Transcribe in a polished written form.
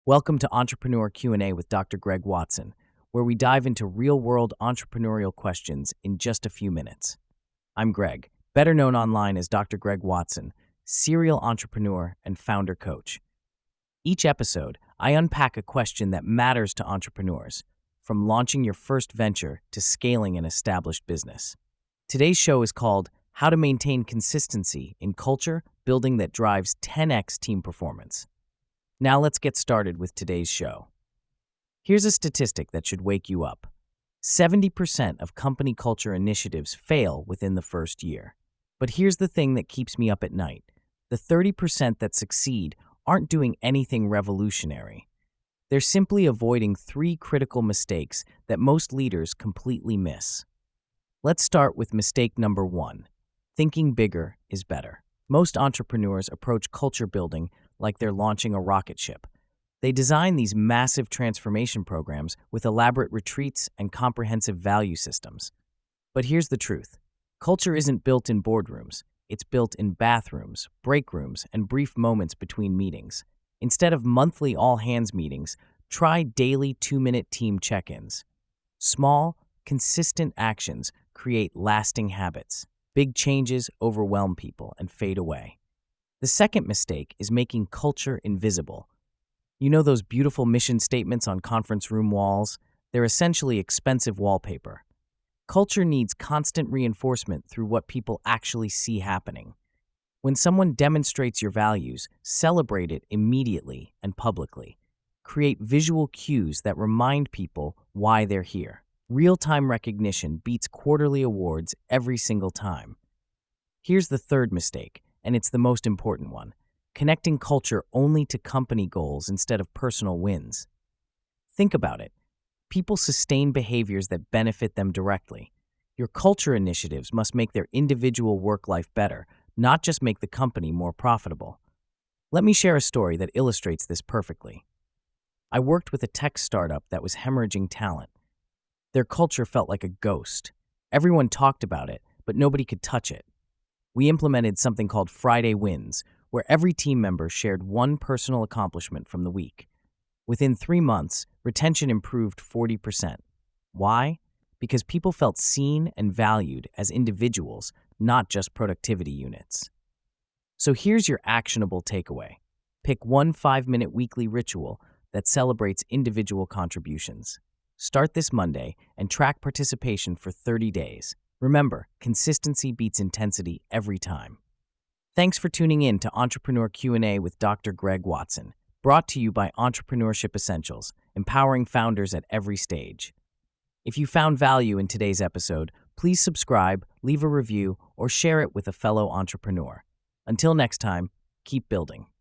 Welcome to Entrepreneur Q&A with Dr. Greg Watson, where we dive into real-world entrepreneurial questions in just a few minutes. I'm Greg, better known online as Dr. Greg Watson, serial entrepreneur and founder coach. Each episode, I unpack a question that matters to entrepreneurs, from launching your first venture to scaling an established business. Today's show is called How to Maintain Consistency in Culture Building That Drives 10x Team Performance. Now let's get started with today's show. Here's a statistic that should wake you up. 70% of company culture initiatives fail within the first year. But here's the thing that keeps me up at night. The 30% that succeed aren't doing anything revolutionary. They're simply avoiding three critical mistakes that most leaders completely miss. Let's start with mistake number 1. Thinking bigger is better. Most entrepreneurs approach culture building like they're launching a rocket ship. They design these massive transformation programs with elaborate retreats and comprehensive value systems. But here's the truth. Culture isn't built in boardrooms. It's built in bathrooms, break rooms, and brief moments between meetings. Instead of monthly all-hands meetings, try daily 2-minute team check-ins. Small, consistent actions create lasting habits. Big changes overwhelm people and fade away. The second mistake is making culture invisible. You know those beautiful mission statements on conference room walls? They're essentially expensive wallpaper. Culture needs constant reinforcement through what people actually see happening. When someone demonstrates your values, celebrate it immediately and publicly. Create visual cues that remind people why they're here. Real-time recognition beats quarterly awards every single time. Here's the third mistake, and it's the most important one. Connecting culture only to company goals instead of personal wins. Think about it. People sustain behaviors that benefit them directly. Your culture initiatives must make their individual work life better, not just make the company more profitable. Let me share a story that illustrates this perfectly. I worked with a tech startup that was hemorrhaging talent. Their culture felt like a ghost. Everyone talked about it, but nobody could touch it. We implemented something called Friday Wins, where every team member shared one personal accomplishment from the week. Within 3 months, retention improved 40%. Why? Because people felt seen and valued as individuals, not just productivity units. So here's your actionable takeaway. Pick one 5-minute weekly ritual that celebrates individual contributions. Start this Monday and track participation for 30 days. Remember, consistency beats intensity every time. Thanks for tuning in to Entrepreneur Q&A with Dr. Greg Watson, brought to you by Entrepreneurship Essentials, empowering founders at every stage. If you found value in today's episode, please subscribe, leave a review, or share it with a fellow entrepreneur. Until next time, keep building.